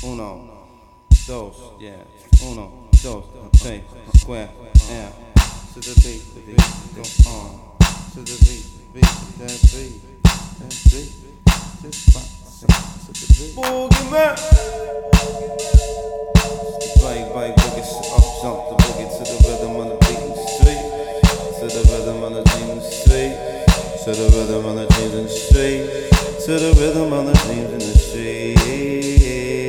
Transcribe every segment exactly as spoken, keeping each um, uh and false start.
Uno, dos, yeah. Uno, dos, tres, cuatro, yeah. To the beat, the beat, go on. To the beat, the beat, that beat, that beat. Just bounce to the beat. Boogie man. Bang, bang, boogie, up, jump the boogie to the rhythm on the beat in the street. To the rhythm on the beat in the street. To the rhythm on the jeans in the street. To the rhythm on the jeans in the street.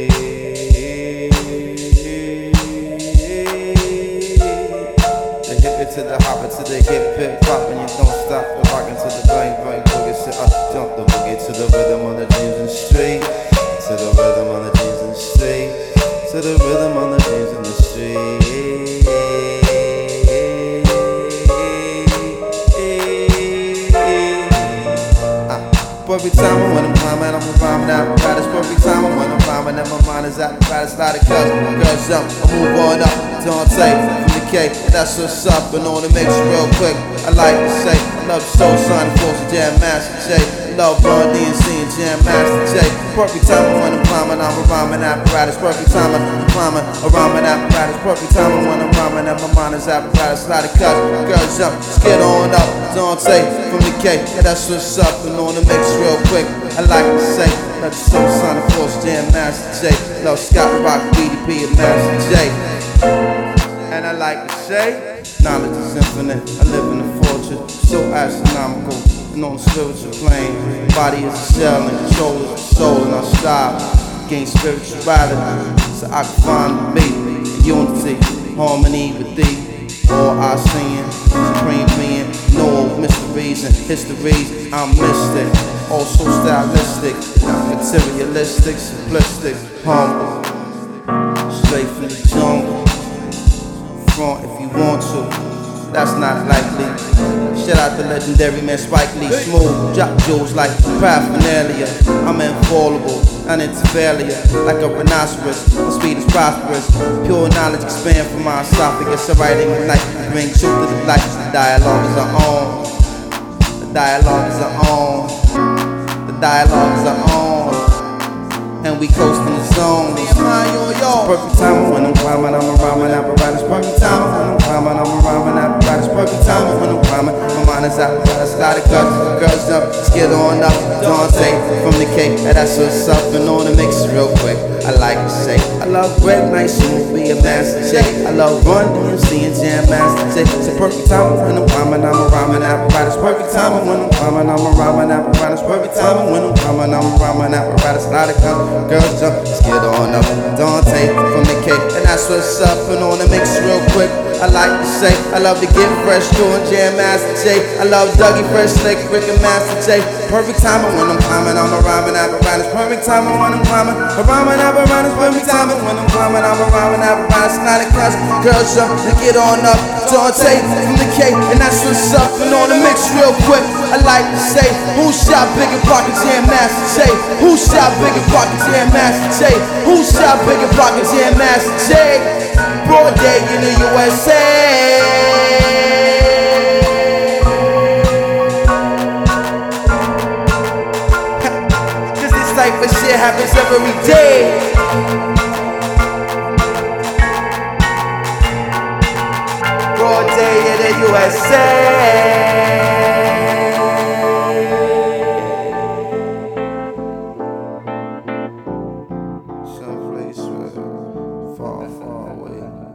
To the hopper, to the hip hip hop, and you don't stop the rockin' to the bang bang boogie. Sit up, jump the boogie to the rhythm on the jeans in the street. To the rhythm on the jeans in the street. To the rhythm on the jeans in the street. Uh, perfect time when I'm climbing, I'm rhyming out. Right, it's perfect time when I'm rhyming, and my mind is out. Right, it's lot of cuz, girls jump, I move on up. Don't take from the K, that's what's up, and on the mix real quick. I like to say, I love the soul son, force Jam Master J. Love Run D and C and Jam Master J. Perfect time when I'm climbing, I'm a rhyming apparatus. Perfect time when I'm climbing, a rhyming apparatus. Perfect time when I'm rhyming, and my mind is apparatus. A lot of cuts, girls jump, just get on up. Don't take from the K, that's what's up, and on the mix real quick. I like to say, love the soul son, force Jam Master J. Love Scott Rock, B D P, and Master J. And I like to say, knowledge is infinite. I live in a fortress, so astronomical. And on the spiritual plane, body is a shell and control is the soul. And I strive, gain spirituality, so I can find me in unity, harmony with thee. All I seeing, supreme being, no mysteries and histories. I'm mystic, also stylistic, not materialistic, simplistic, humble, straight from the jungle. If you want to, that's not likely. Shout out the legendary man Spike Lee. Smooth, drop jewels like paraphernalia. I'm infallible, and it's failure. Like a rhinoceros, my speed is prosperous. Pure knowledge expand from my esophagus. So writing like bring truth to the light. The dialogue is our own. The dialogue is our own. The dialogue is our own. And we coast in the zone. Perfect time when I'm climbing, I'm a rhyming apparatus. Perfect time when I'm climbing, I'm a rhyming apparatus. Perfect time when I'm climbing, my mind is apparatus. A lot of cuts, girls jump, just get on up. Don't take from the cake, and that's what's up. And on the mix real quick. I like to say, I love Greg Night, soon be a Master J. I love Run D M C and Jam Master J. It's a perfect time when I'm climbing, I'm a rhyming apparatus. Perfect time when I'm climbing, I'm a rhyming apparatus. Perfect time when I'm climbing, I'm a rhyming apparatus. A lot of cuts, girls jump, just get on up. Don't take from the cake, and that's what's up. And on the mix real quick. I like to say, I love to get fresh, doing Jam Master J. I love Dougie Fresh, Slick, Rick, and Master J. Perfect timing when I'm climbing, I'm a rhyming apparatus. Perfect timing when I'm climbing, a rhyming apparatus. Perfect timing when I'm climbing, I'm a rhyming apparatus. Not a cuss, girls jump to get on up. Don't take from the cake, and that's what's up. And on the mix real quick. I like to say, who shot bigger pockets, Jam Master J? Who shot bigger pockets, Jam Master J? Who shot bigger pockets, Jam Master J? Broad day in the U S A. Cause this type of shit happens every day. Broad day in the U S A. Someplace far, far away.